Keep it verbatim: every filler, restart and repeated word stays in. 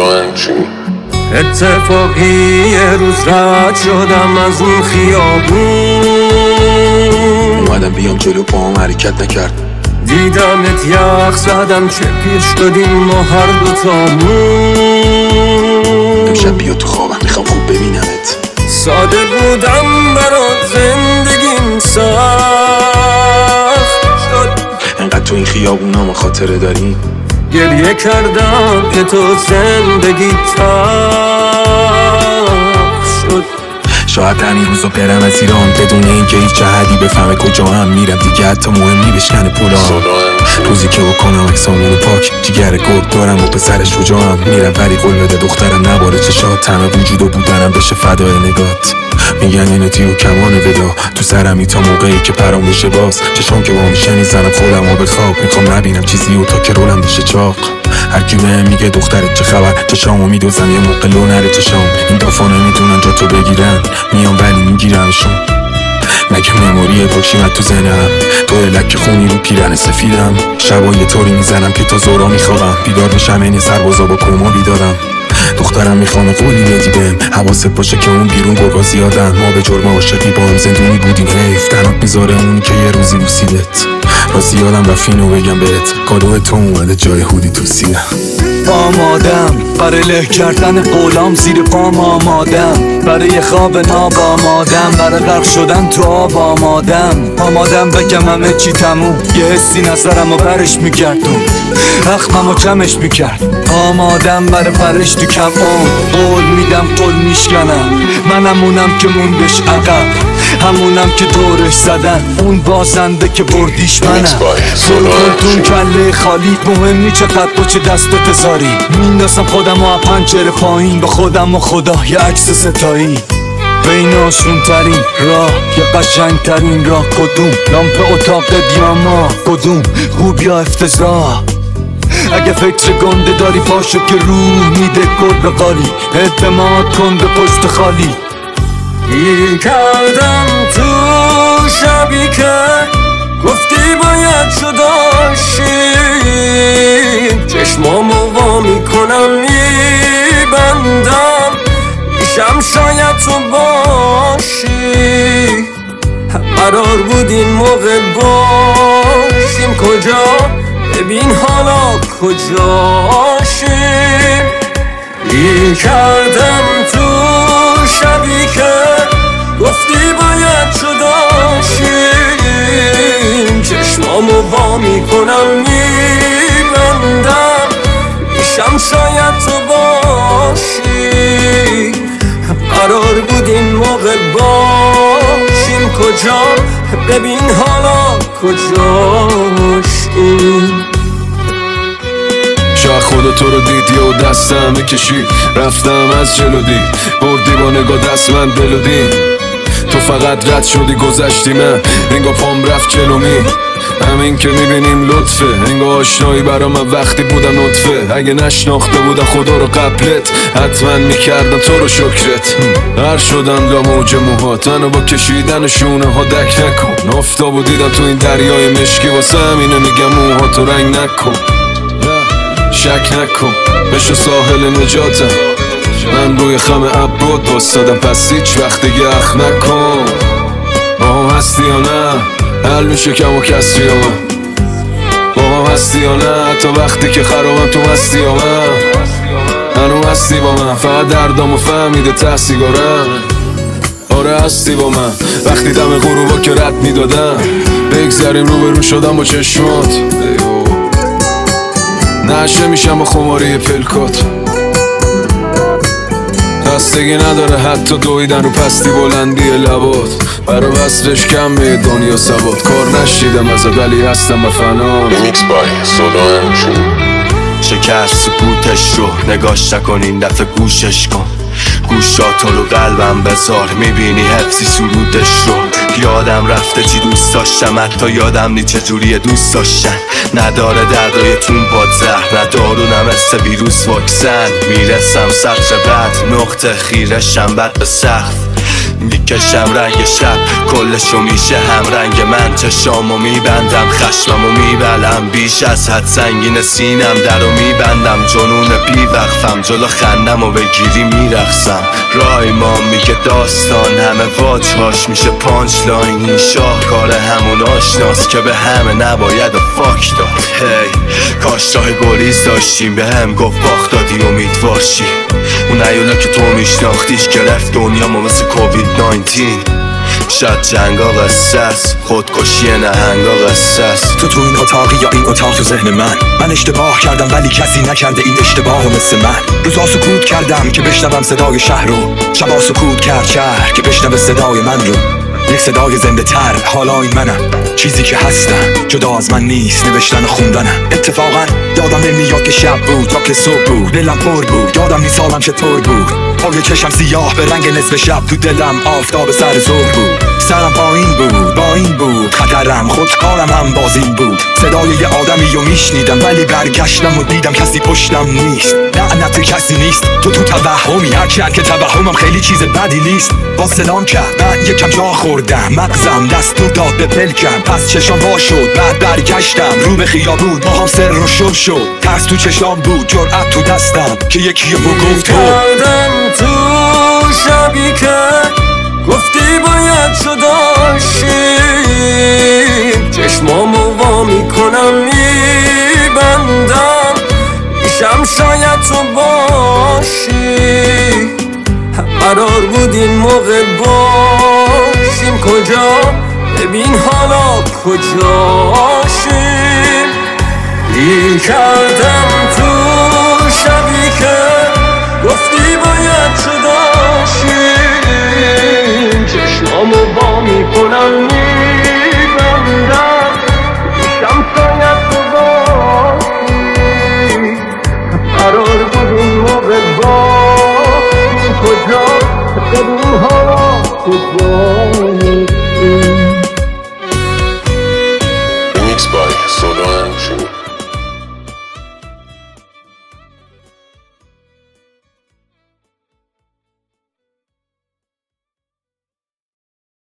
همچین اتفاقی یه روز رد شدم از اون خیابون، اومدم بیام جلو پاهم حرکت نکرد، دیدمت یخ زدم چه پیر شدیم ما هر دوتامون. امشب بیا تو خوابم میخوام خوب ببینمت. ساده بودم برات زندگیم سخت شد، انقدر تو این خیابونام خاطره داری، گریه کردم که تو زندگی تلخ شد. شاید همین روزو برم از ایران بدون اینکه هیچ جهدی بفهمه کجا هم میرم، دیگه حتی مهم نی بشکنه پولام. روزی که بکنم اکسامونو پاک، جیگر گرد دارم و پسر شجاعم، میرم ولی قول بده دخترم نباره چشات، تمه وجود و بودنم بشه فدای نگات. میگن اینه تیو کمان ودا تو سرمی تا موقعی که پرام بشه باز، چشام که با میشه میزنم خودم و به خواب، میخوام نبینم چیزی و تا که رولم بشه چاق. هرکی بهم میگه دخترت چه خبر، چشامو میدوزم یه موقع لو نره چشام، این دافا نمیتونن جا تو بگیرن، میام ولی میگیرمشون. مگه مموری بکشیمت تو زنم، تو لک خونی رو پیرن سفیدم، شبا یه طوری میزنم که تا زورا میخوابم، بیدار بشم این سربازا با کما بیدارم. دخترم میخوام قولی بدی بهم، حواست باشه که اون بیرون گرگا زیادن، ما به جرم عاشقی با هم زندونی بودیم، حیف تنات میذاره اونی که یه روزی بوسیدت. راستی یادم رفت اینو بگم بهت، کادو تو اومده جای هودی تو سیه. آمادم برای له کردن قولام، زیر پام آمادم برای خواب ناب، آمادم برای غرق شدن تو آب، آمادم آمادم بگم همه چی تموم، یه حسی نظرم و برش میگردون، اخمم و کمش میکرد. آمادم برای پرش تو کم اون، قول میدم قول میشکنم، منمونم که موندش عقب، همونم که دورش زدن، اون بازنده که بردیش منم. سلطون کله خالی، مهم نی چقدر با چه دستت زاری، میندازم خودم و پنجره پایین، به خودم و خدا یه عکس ستایی. بین آسون ترین راه یه قشنگ ترین راه کدوم، لامپ اتاق دیاما کدوم، خوب یا افتضاح. اگه فکر گنده داری پاشو که روح میده گل قالی، اعتماد کن به پشت خالی. گیر کردم تو شبی که گفتی باید جداشیم، چشمامو وا میکنم میبندم، میشم شاید تو باشی. قرار بود این موقع باشیم کجا، ببین حالا کجاشیم. گیر کردم تو شبی که گفتی باید جداشیم، چشمامو وا میکنم میبندم، میشم شاید تو باشی. قرار بود این موقع باشیم کجا، ببین حالا کجاشیم. شاید خدا تو رو دیدی و دستم بکشی، رفتم از جلو دی بردی با نگاه دست من دلو دی، تو فقط رد شدی گذشتی، من انگا پام رفت جلو می، همین که میبینیم لطفه، انگا آشنایی برا من وقتی بودم نطفه، اگه نشناخته بودم خدا رو قبلت حتما میکردم تو رو شکرت. هر شدم لا موج موهات، منو با کشیدن شونه ها دک نکن، آفتابو دیدم تو این دریای مشکی، واسه همینه میگم موهاتو رنگ نکن، شک نکن بشو ساحل نجاتم، من روی خم عباد باستادم، پس هیچ وقت دیگه اخ نکن. با هم هستی یا نه حل میشه کم و کسری یا من، با هم هستی یا نه حتی وقتی که خرابم تو هستی یا من، منو هستی با من، فقط دردامو فهمیده ته سیگارم. آره هستی با من وقتی دم غروبا که رد میدادم، بگذریم رو برو شدم با چشمات، نشه میشم با خماری پلکات، خستگی نداره حتی دویدن رو پستی بلندی لبات، برا بسرش کمه دنیا ثبات، کار نشیدم ازت ولی هستم به فنا. میکس بای سولو همچین شکست سکوتش رو نگاش نکن، این دفعه گوشش کن، گوشاتو رو قلبم بذار، میبینی حفظی سرودش رو. یادم رفته چی دوست داشتم، حتی یادم نی چجوری دوست داشتن، نداره دردای تون باد زهر، ندارونم مثل ویروس واکسن، میرسم سطر بعد نقطه خیرشم بد به سقف، میکشم رنگ شب کلشو میشه هم رنگ من چشامو میبندم خشممو میبلم بیش از حد سنگین سینم درو میبندم جنون بی وقفم جلو خندمو بگیری میرقصم رایمان میگه داستان همه واجهاش میشه پانچ لاین این شاهکار همون آشناست که به همه نباید و فاک داد هی کاش راه گریز داشتیم به هم گفت باخت دادی امیدوارشی اون ایولا که تو میشناختیش گرفت دنیامو مثل کووید ناینتین شاید جنگا قصه است خودکشی نهنگا قصه است تو تو این اتاقی یا این اتاق تو ذهن من من اشتباه کردم ولی کسی نکرده این اشتباه مثل من روزا سکوت کردم که بشنوم صدای شهر رو شبا سکوت کرد شهر که بشنوه صدای من رو یک صدای زنده تر حالا این منم چیزی که هستم جدا از من نیست نوشتن و خوندنم اتفاقا یادم نمیاد که شب بود یا که صبح بود دلم پر بود یادم نیست حالم چطور بود پای چشم سیاه به رنگ نصف شب تو دلم آفتاب سر ظهر بود سرم پایین بود با این بود خطرم خودکارم هم بازین بود صدای یه آدمی رو میشنیدم ولی برگشتم و دیدم کسی پشتم نیست لعنت کسی نیست تو تو توهمی هرچند که توهمم خیلی چیز بدی نیست با سلام کرد من یکم جا خوردم مغزم دستور داد به پلکم پس چشام وا شد بعد برگشتم رو به خیابون باهم سر رو شل شد ترس تو چشام بود جرأت تو دستم که یکی رو گفت تو تو شبی که گفتی باید جداشی چشمامو وا میکنم میبندم میشم شاید تو باشی قرار بود این موقع باشیم کجا ببین حالا کجاشی لی کردم تو شبی که گفتی باید جداشی چشمامو با میکنم میبندم میشم شاید تو باشی قرار بود این موقع باشیم کجا ببین حالا کجا